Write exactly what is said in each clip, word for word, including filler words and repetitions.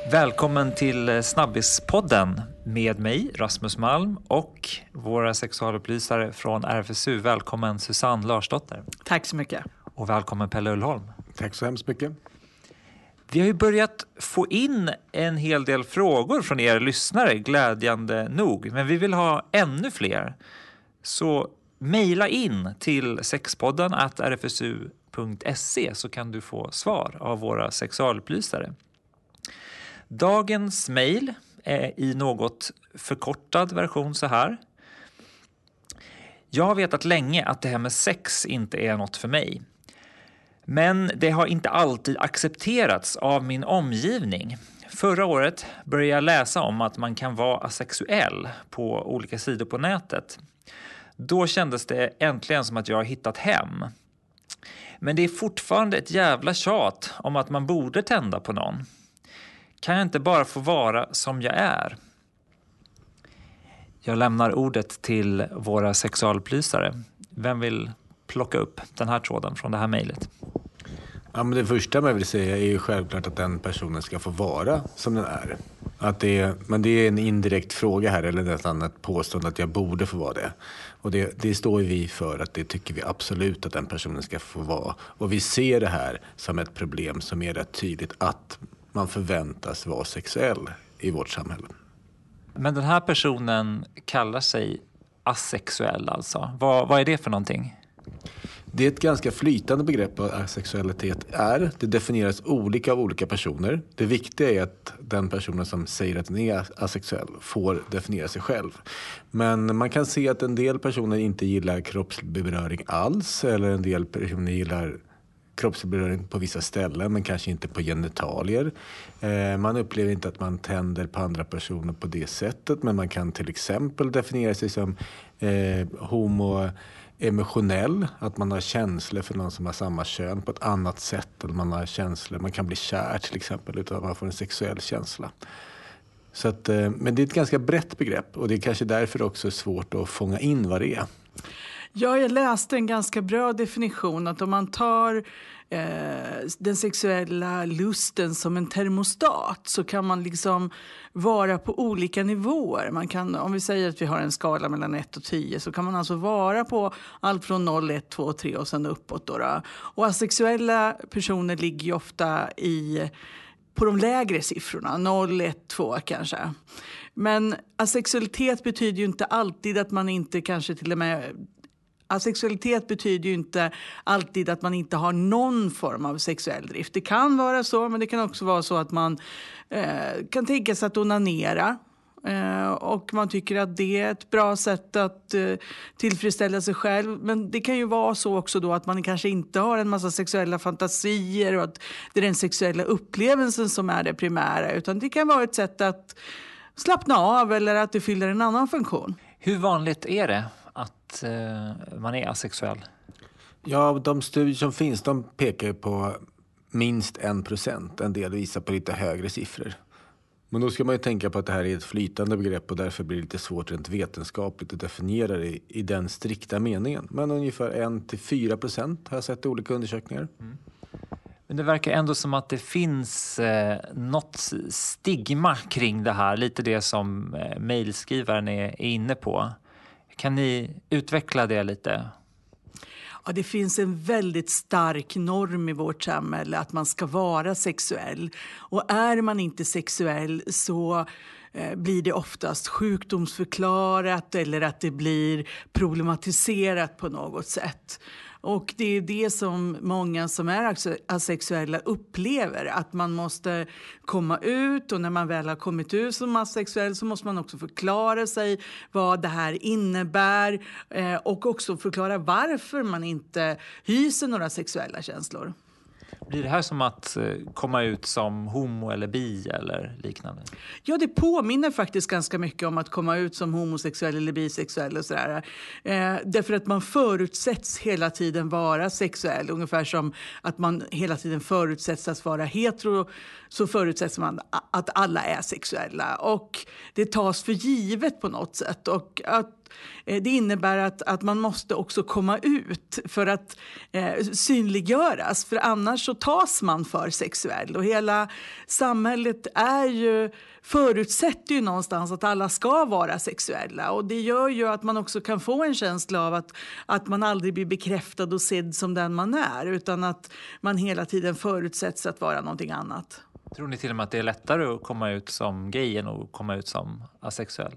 Välkommen till Snabbispodden med mig, Rasmus Malm, och våra sexualupplysare från R F S U. Välkommen Susanne Larsdotter. Tack så mycket. Och välkommen Pelle Ullholm. Tack så hemskt mycket. Vi har ju börjat få in en hel del frågor från er lyssnare, glädjande nog. Men vi vill ha ännu fler. Så mejla in till sexpodden at r f s u punkt se så kan du få svar av våra sexualupplysare. Dagens mejl är i något förkortad version så här. Jag har vetat länge att det här med sex inte är något för mig. Men det har inte alltid accepterats av min omgivning. Förra året började jag läsa om att man kan vara asexuell på olika sidor på nätet. Då kändes det äntligen som att jag har hittat hem. Men det är fortfarande ett jävla tjat om att man borde tända på någon. Kan jag inte bara få vara som jag är? Jag lämnar ordet till våra sexualupplysare. Vem vill plocka upp den här tråden från det här mejlet? Ja, men det första man vill säga är ju självklart att den personen ska få vara som den är. Att det är men det är en indirekt fråga här, eller nästan ett påstående att jag borde få vara det. Och det, det står ju vi för att det tycker vi absolut att den personen ska få vara. Och vi ser det här som ett problem som är rätt tydligt, att man förväntas vara sexuell i vårt samhälle. Men den här personen kallar sig asexuell alltså. Vad, vad är det för någonting? Det är ett ganska flytande begrepp vad asexualitet är. Det definieras olika av olika personer. Det viktiga är att den personen som säger att den är asexuell får definiera sig själv. Men man kan se att en del personer inte gillar kroppsberöring alls. Eller en del personer gillar kroppsberöring på vissa ställen men kanske inte på genitalier. Eh, man upplever inte att man tänder på andra personer på det sättet, men man kan till exempel definiera sig som eh, homoemotionell, att man har känslor för någon som har samma kön på ett annat sätt, eller man har känslor, man kan bli kär till exempel utan att man får en sexuell känsla. Så att, eh, men det är ett ganska brett begrepp, och det är kanske därför också svårt att fånga in vad det är. Ja, jag läste en ganska bra definition att om man tar eh, den sexuella lusten som en termostat så kan man liksom vara på olika nivåer. Man kan, om vi säger att vi har en skala mellan ett och tio, så kan man alltså vara på allt från noll, ett, två, tre och sen uppåt. Då då. Och asexuella personer ligger ju ofta i, på de lägre siffrorna, noll, ett, två kanske. Men asexualitet betyder ju inte alltid att man inte kanske till och med... Asexualitet betyder ju inte alltid att man inte har någon form av sexuell drift. Det kan vara så, men det kan också vara så att man eh, kan tänka sig att onanera. Eh, och man tycker att det är ett bra sätt att eh, tillfredsställa sig själv. Men det kan ju vara så också då att man kanske inte har en massa sexuella fantasier och att det är den sexuella upplevelsen som är det primära. Utan det kan vara ett sätt att slappna av eller att det fyller en annan funktion. Hur vanligt är det att eh, man är asexuell? Ja, de studier som finns, de pekar på minst en procent. En del visar på lite högre siffror. Men då ska man ju tänka på att det här är ett flytande begrepp, och därför blir det lite svårt rent vetenskapligt att definiera det i den strikta meningen. Men ungefär en till fyra procent har jag sett i olika undersökningar. Mm. Men det verkar ändå som att det finns eh, något stigma kring det här. Lite det som eh, mejlskrivaren är, är inne på. Kan ni utveckla det lite? Ja, det finns en väldigt stark norm i vårt samhälle att man ska vara sexuell. Och är man inte sexuell så eh, blir det oftast sjukdomsförklarat eller att det blir problematiserat på något sätt. Och det är det som många som är asexuella upplever, att man måste komma ut, och när man väl har kommit ut som asexuell så måste man också förklara sig vad det här innebär eh, och också förklara varför man inte hyser några sexuella känslor. Blir det här som att komma ut som homo eller bi eller liknande? Ja, det påminner faktiskt ganska mycket om att komma ut som homosexuell eller bisexuell och sådär. Eh, därför att man förutsätts hela tiden vara sexuell. Ungefär som att man hela tiden förutsätts att vara hetero, så förutsätts man att alla är sexuella. Och det tas för givet på något sätt. Och att att eh, det innebär att, att man måste också komma ut för att eh, synliggöras. För annars så tas man för sexuell. Och hela samhället är ju, förutsätter ju någonstans att alla ska vara sexuella. Och det gör ju att man också kan få en känsla av att, att man aldrig blir bekräftad och sedd som den man är. Utan att man hela tiden förutsätts att vara någonting annat. Tror ni till och med att det är lättare att komma ut som gay än att komma ut som asexuell?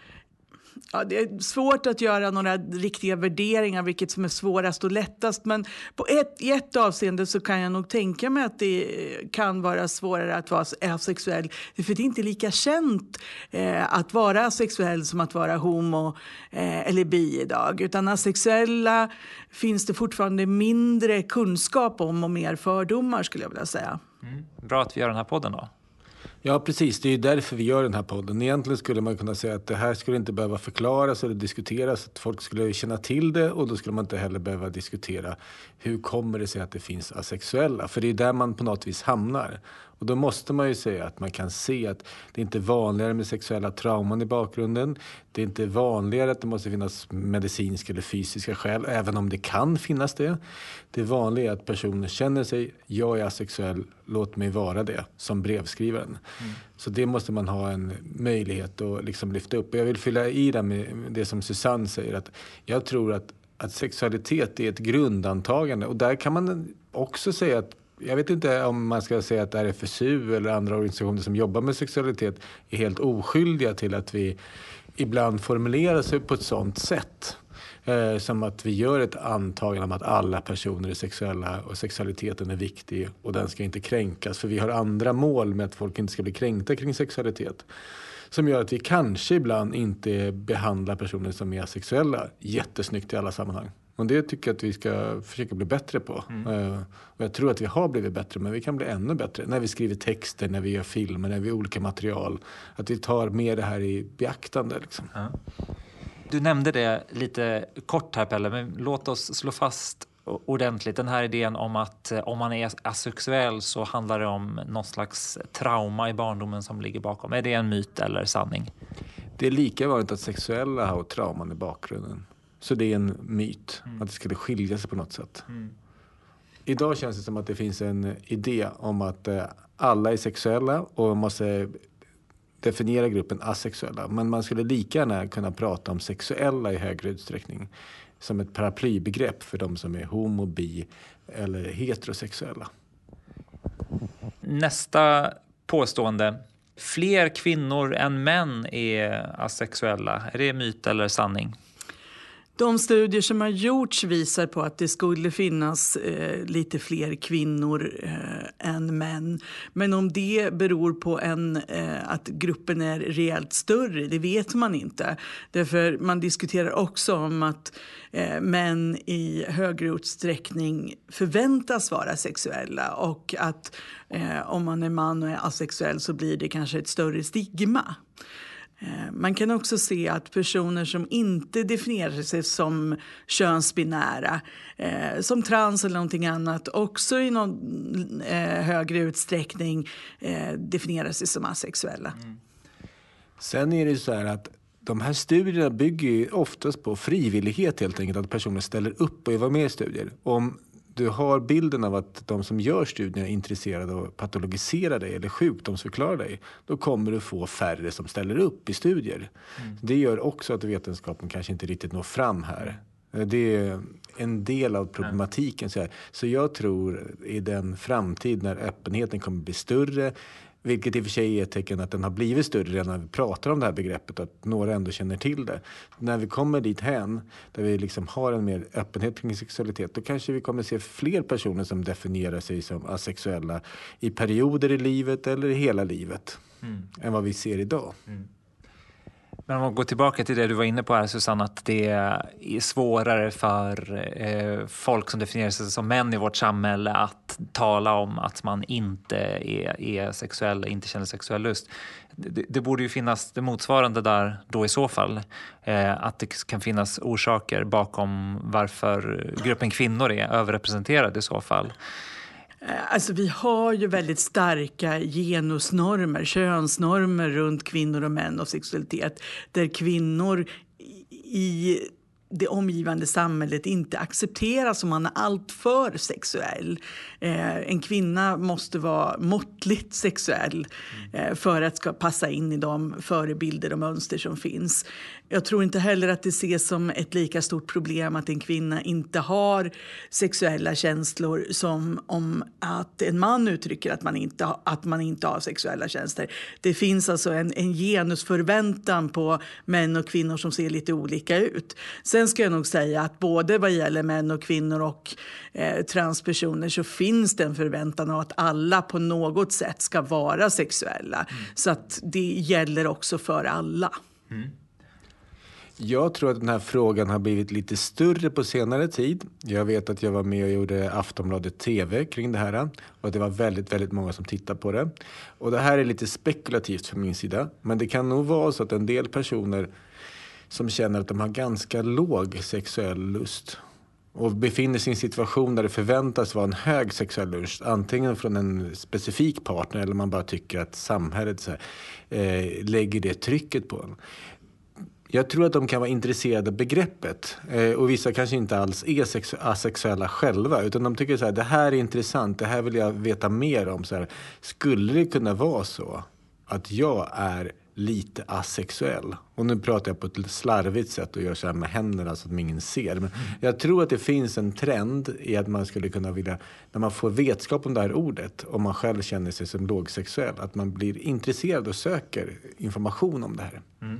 Ja, det är svårt att göra några riktiga värderingar vilket som är svårast och lättast. Men på ett, i ett avseende så kan jag nog tänka mig att det kan vara svårare att vara asexuell. För det är inte lika känt eh, att vara asexuell som att vara homo eh, eller bi idag. Utan asexuella finns det fortfarande mindre kunskap om och mer fördomar skulle jag vilja säga. Mm. Bra att vi gör den här podden då. Ja, precis. Det är ju därför vi gör den här podden. Egentligen skulle man kunna säga att det här skulle inte behöva förklaras eller diskuteras. Att folk skulle känna till det och då skulle man inte heller behöva diskutera hur kommer det sig att det finns asexuella. För det är där man på något vis hamnar. Och då måste man ju säga att man kan se att det inte är vanligare med sexuella trauman i bakgrunden. Det är inte vanligare att det måste finnas medicinska eller fysiska skäl, även om det kan finnas det. Det vanliga är att personer känner sig, jag är asexuell, låt mig vara det, som brevskrivaren. Mm. Så det måste man ha en möjlighet att liksom lyfta upp. Och jag vill fylla i det med det som Susanne säger, att jag tror att, att sexualitet är ett grundantagande. Och där kan man också säga att jag vet inte om man ska säga att R F S U eller andra organisationer som jobbar med sexualitet är helt oskyldiga till att vi ibland formulerar sig på ett sådant sätt. Eh, som att vi gör ett antagande om att alla personer är sexuella och sexualiteten är viktig och den ska inte kränkas. För vi har andra mål med att folk inte ska bli kränkta kring sexualitet. Som gör att vi kanske ibland inte behandlar personer som är asexuella jättesnyggt i alla sammanhang. Och det tycker jag att vi ska försöka bli bättre på. Mm. Uh, och jag tror att vi har blivit bättre, men vi kan bli ännu bättre. När vi skriver texter, när vi gör filmer, när vi gör olika material. Att vi tar med det här i beaktande. Liksom. Ja. Du nämnde det lite kort här, Pelle, men låt oss slå fast ordentligt den här idén om att om man är asexuell så handlar det om någon slags trauma i barndomen som ligger bakom. Är det en myt eller sanning? Det är lika vanligt att sexuella har trauman i bakgrunden. Så det är en myt, mm. att det skulle skilja sig på något sätt. Mm. Idag känns det som att det finns en idé om att eh, alla är sexuella och man måste definiera gruppen asexuella. Men man skulle lika gärna kunna prata om sexuella i högre utsträckning som ett paraplybegrepp för de som är homo, bi eller heterosexuella. Nästa påstående. Fler kvinnor än män är asexuella. Är det myt eller sanning? De studier som har gjorts visar på att det skulle finnas eh, lite fler kvinnor eh, än män. Men om det beror på en, eh, att gruppen är rejält större, det vet man inte. Därför man diskuterar också om att eh, män i högre utsträckning förväntas vara sexuella. Och att eh, om man är man och är asexuell så blir det kanske ett större stigma. Man kan också se att personer som inte definierar sig som könsbinära, eh, som trans eller någonting annat, också i någon eh, högre utsträckning eh, definierar sig som asexuella. Mm. Sen är det så här att de här studierna bygger ju oftast på frivillighet helt enkelt, att personer ställer upp och är med i studier. Om du har bilden av att de som gör studierna är intresserade av att patologisera dig eller sjukdomsförklara dig, då kommer du få färre som ställer upp i studier. Mm. Det gör också att vetenskapen kanske inte riktigt når fram här. Det är en del av problematiken. Så, här. Så jag tror i den framtid när öppenheten kommer bli större, vilket i och för sig är ett tecken att den har blivit större redan när vi pratar om det här begreppet, att några ändå känner till det. När vi kommer dit hän, där vi liksom har en mer öppenhet kring sexualitet, då kanske vi kommer se fler personer som definierar sig som asexuella i perioder i livet eller i hela livet mm. än vad vi ser idag. Mm. Men om man går tillbaka till det du var inne på här, Susanne, att det är svårare för eh, folk som definierar sig som män i vårt samhälle att tala om att man inte är, är sexuell, inte känner sexuell lust. Det, det borde ju finnas det motsvarande där då i så fall. Eh, att det kan finnas orsaker bakom varför gruppen kvinnor är överrepresenterad i så fall. Alltså vi har ju väldigt starka genusnormer, könsnormer runt kvinnor och män och sexualitet. Där kvinnor i det omgivande samhället inte accepteras om man är alltför sexuell. Eh, en kvinna måste vara måttligt sexuell eh, för att ska passa in i de förebilder och mönster som finns. Jag tror inte heller att det ses som ett lika stort problem att en kvinna inte har sexuella känslor som om att en man uttrycker att man inte, ha, att man inte har sexuella känslor. Det finns alltså en, en genusförväntan på män och kvinnor som ser lite olika ut. Sen ska jag nog säga att både vad gäller män och kvinnor och eh, transpersoner så finns det en förväntan av att alla på något sätt ska vara sexuella. Mm. Så att det gäller också för alla. Mm. Jag tror att den här frågan har blivit lite större på senare tid. Jag vet att jag var med och gjorde Aftonbladet T V kring det här. Och att det var väldigt, väldigt många som tittade på det. Och det här är lite spekulativt från min sida. Men det kan nog vara så att en del personer som känner att de har ganska låg sexuell lust och befinner sig i en situation där det förväntas vara en hög sexuell lust, antingen från en specifik partner eller man bara tycker att samhället så här, eh, lägger det trycket på en. Jag tror att de kan vara intresserade av begreppet eh, och vissa kanske inte alls är sexu- asexuella själva utan de tycker så här, det här är intressant, det här vill jag veta mer om. Så här, skulle det kunna vara så att jag är lite asexuell? Och nu pratar jag på ett slarvigt sätt och gör så här med händerna så att ingen ser. Men jag tror att det finns en trend i att man skulle kunna vilja, när man får vetskap om det här ordet, om man själv känner sig som lågsexuell, att man blir intresserad och söker information om det här. Mm.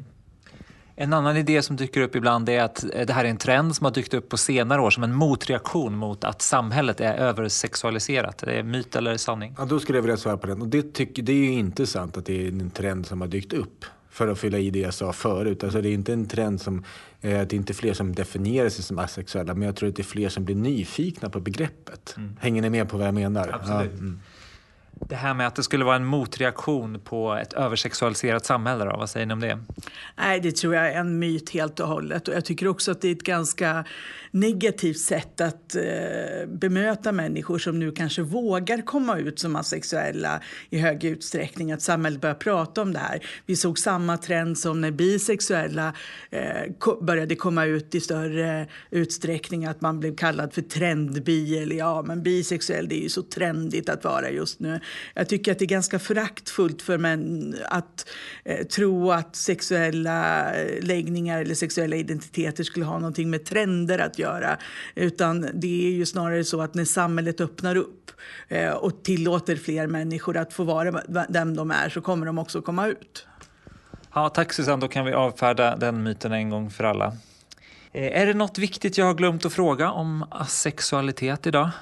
En annan idé som dyker upp ibland är att det här är en trend som har dykt upp på senare år som en motreaktion mot att samhället är översexualiserat. Det är myt eller sanning? Ja, då skulle jag vilja svara på den. Och det, tycker, det är ju inte sant att det är en trend som har dykt upp för att fylla i det jag sa förut. Alltså det är inte en trend som, eh, det är inte fler som definierar sig som asexuella, men jag tror att det är fler som blir nyfikna på begreppet. Mm. Hänger ni med på vad jag menar? Absolut. Ja, mm. Det här med att det skulle vara en motreaktion på ett översexualiserat samhälle då, vad säger ni om det? Nej, det tror jag är en myt helt och hållet. Och jag tycker också att det är ett ganska negativt sätt att eh, bemöta människor som nu kanske vågar komma ut som asexuella i hög utsträckning. Att samhället börjar prata om det här. Vi såg samma trend som när bisexuella eh, ko- började komma ut i större utsträckning. Att man blev kallad för trendbi. Eller ja, men bisexuell, det är ju så trendigt att vara just nu. Jag tycker att det är ganska föraktfullt för män att eh, tro att sexuella läggningar eller sexuella identiteter skulle ha någonting med trender att göra. Utan det är ju snarare så att när samhället öppnar upp eh, och tillåter fler människor att få vara dem de är, så kommer de också komma ut. Ja, tack Susanne. Då kan vi avfärda den myten en gång för alla. Eh, är det något viktigt jag har glömt att fråga om asexualitet idag?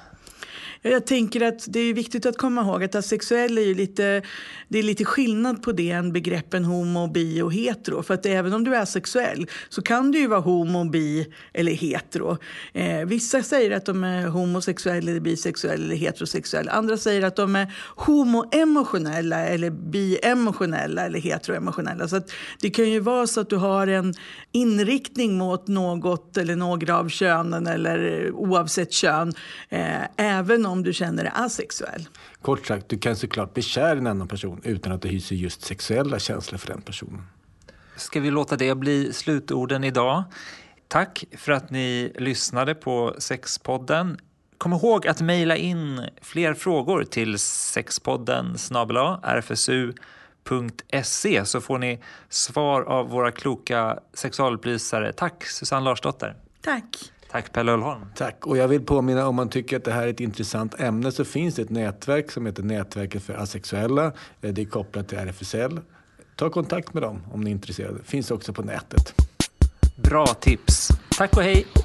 Jag tänker att det är viktigt att komma ihåg att asexuell är ju lite, det är lite skillnad på det än begreppen homo, bi och hetero. För att även om du är asexuell så kan du ju vara homo, bi eller hetero. Eh, vissa säger att de är homosexuella eller bisexuella eller heterosexuella. Andra säger att de är homoemotionella eller biemotionella eller heteroemotionella. Så att det kan ju vara så att du har en inriktning mot något eller några av könen eller oavsett kön. Eh, även om du känner dig asexuell. Kort sagt, du kan såklart bli kär i en annan person utan att du hyser just sexuella känslor för den personen. Ska vi låta det bli slutorden idag? Tack för att ni lyssnade på Sexpodden. Kom ihåg att mejla in fler frågor till sexpodden snabel-a r f s u punkt se så får ni svar av våra kloka sexualupplysare. Tack Susanne Larsdotter. Tack. Tack Pelle Ullholm. Tack. Och jag vill påminna, om man tycker att det här är ett intressant ämne så finns det ett nätverk som heter Nätverket för asexuella. Det är kopplat till R F S L. Ta kontakt med dem om ni är intresserade. Finns också på nätet. Bra tips. Tack och hej.